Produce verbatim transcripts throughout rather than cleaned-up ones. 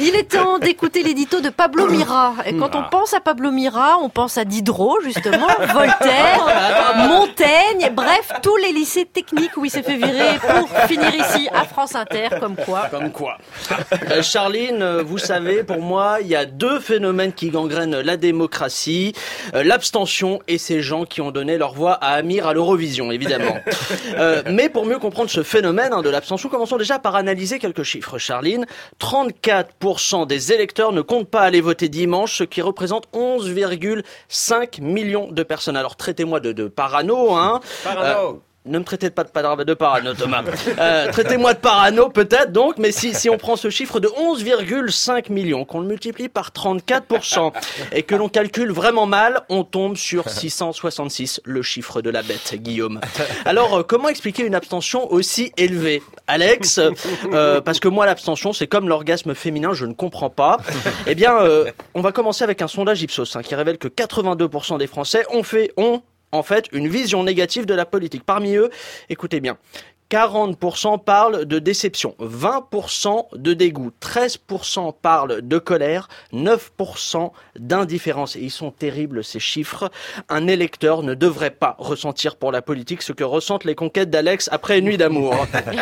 Il est temps d'écouter l'édito de Pablo Mira. Et quand on pense à Pablo Mira, on pense à Diderot, justement, Voltaire, Montaigne, bref, tous les lycées techniques où il s'est fait virer pour finir ici à France Inter, comme quoi. Comme quoi. Euh, Charline, vous savez, pour moi, il y a deux phénomènes qui gangrènent la démocratie, euh, l'abstention et ces gens qui ont donné leur voix à Amir à l'Eurovision, évidemment. Euh, mais pour mieux comprendre ce phénomène hein, de l'abstention, commençons déjà par analyser quelques chiffres. Charline, trente-quatre pour cent des électeurs ne comptent pas aller voter dimanche, ce qui représente onze virgule cinq millions de personnes. Alors traitez-moi de, de parano, hein. Parano. Euh, Ne me traitez pas de, de, de parano, Thomas. Euh, traitez-moi de parano, peut-être, donc, mais si, si on prend ce chiffre de onze virgule cinq millions, qu'on le multiplie par trente-quatre pour cent, et que l'on calcule vraiment mal, on tombe sur six cent soixante-six, le chiffre de la bête, Guillaume. Alors, euh, comment expliquer une abstention aussi élevée? Alex, euh, parce que moi, l'abstention, c'est comme l'orgasme féminin, je ne comprends pas. Eh bien, euh, on va commencer avec un sondage Ipsos, hein, qui révèle que quatre-vingt-deux pour cent des Français ont fait, ont, en fait, une vision négative de la politique. Parmi eux, écoutez bien, quarante pour cent parlent de déception, vingt pour cent de dégoût, treize pour cent parlent de colère, neuf pour cent d'indifférence. Et ils sont terribles, ces chiffres. Un électeur ne devrait pas ressentir pour la politique ce que ressentent les conquêtes d'Alex après une nuit d'amour.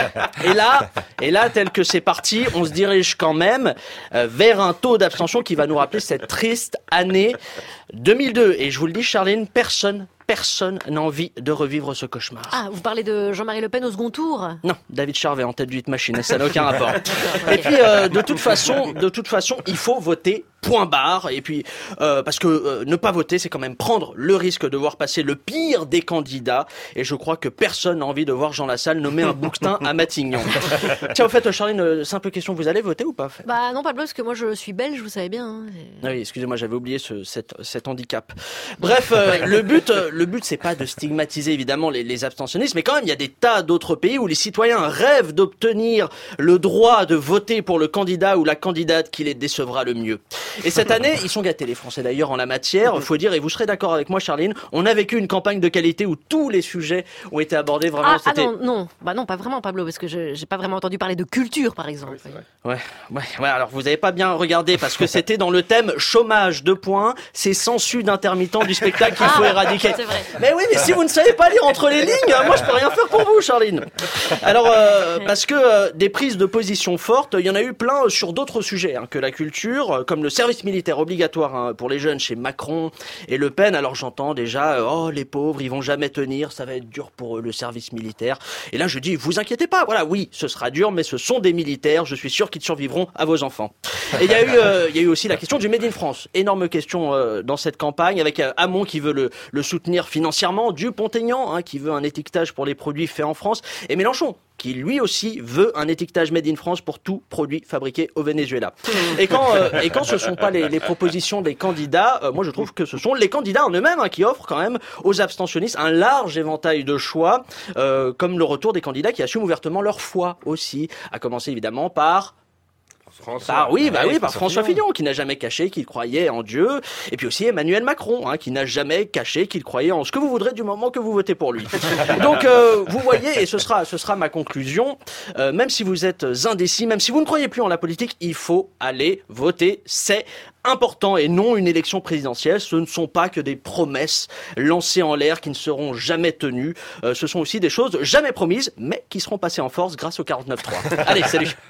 Et là, et là, tel que c'est parti, on se dirige quand même euh, vers un taux d'abstention qui va nous rappeler cette triste année deux mille deux. Et je vous le dis, Charline, personne Personne n'a envie de revivre ce cauchemar. Ah, vous parlez de Jean-Marie Le Pen au second tour? Non, David Charvet en tête du Hit Machine, ça n'a aucun rapport. Et puis, euh, de toute façon, de toute façon, il faut voter. Point barre. Et puis, euh, parce que euh, ne pas voter, c'est quand même prendre le risque de voir passer le pire des candidats. Et je crois que personne n'a envie de voir Jean Lassalle nommer un bouquetin à Matignon. Tiens, au fait, Charline, simple question, vous allez voter ou pas? Bah non, Pablo, parce que moi je suis belge, vous savez bien. Hein. Ah oui, excusez-moi, j'avais oublié ce, cet, cet handicap. Bref, euh, le but, euh, le but, c'est pas de stigmatiser évidemment les, les abstentionnistes, mais quand même, il y a des tas d'autres pays où les citoyens rêvent d'obtenir le droit de voter pour le candidat ou la candidate qui les décevra le mieux. Et cette année, ils sont gâtés, les Français d'ailleurs, en la matière. Il faut dire, et vous serez d'accord avec moi, Charline, on a vécu une campagne de qualité où tous les sujets ont été abordés. Vraiment, ah, c'était... ah non, non, bah non, pas vraiment, Pablo, parce que je j'ai pas vraiment entendu parler de culture, par exemple. Oui, ouais, ouais, ouais. Alors vous avez pas bien regardé parce que c'était dans le thème chômage deux points. C'est sensu d'intermittents du spectacle qu'il faut ah, éradiquer. C'est vrai. Mais oui, mais si vous ne savez pas lire entre les lignes, moi je peux rien faire pour vous, Charline. Alors euh, parce que euh, des prises de position fortes, il y en a eu plein sur d'autres sujets hein, que la culture, comme le service militaire obligatoire hein, pour les jeunes chez Macron et Le Pen. Alors j'entends déjà, euh, oh les pauvres, ils vont jamais tenir, ça va être dur pour eux le service militaire. Et là je dis, vous inquiétez pas, voilà, oui, ce sera dur, mais ce sont des militaires, je suis sûr qu'ils survivront à vos enfants. Et il y a eu, euh, il y a eu aussi la question du Made in France. Énorme question euh, dans cette campagne, avec euh, Hamon qui veut le, le soutenir financièrement, Dupont-Aignan hein, qui veut un étiquetage pour les produits faits en France, et Mélenchon qui lui aussi veut un étiquetage Made in France pour tout produit fabriqué au Venezuela. Et quand euh, et quand ce sont pas les, les propositions des candidats, euh, moi je trouve que ce sont les candidats en eux-mêmes hein, qui offrent quand même aux abstentionnistes un large éventail de choix, euh, comme le retour des candidats qui assument ouvertement leur foi aussi, à commencer évidemment par François. Par, oui, bah Ouais, oui, par François François Fillon, qui n'a jamais caché qu'il croyait en Dieu. Et puis aussi Emmanuel Macron, hein, qui n'a jamais caché qu'il croyait en ce que vous voudrez du moment que vous votez pour lui. Donc, euh, vous voyez, et ce sera, ce sera ma conclusion, euh, même si vous êtes indécis, même si vous ne croyez plus en la politique, il faut aller voter. C'est important et non une élection présidentielle. Ce ne sont pas que des promesses lancées en l'air qui ne seront jamais tenues. Euh, ce sont aussi des choses jamais promises, mais qui seront passées en force grâce au quarante-neuf trois. Allez, salut!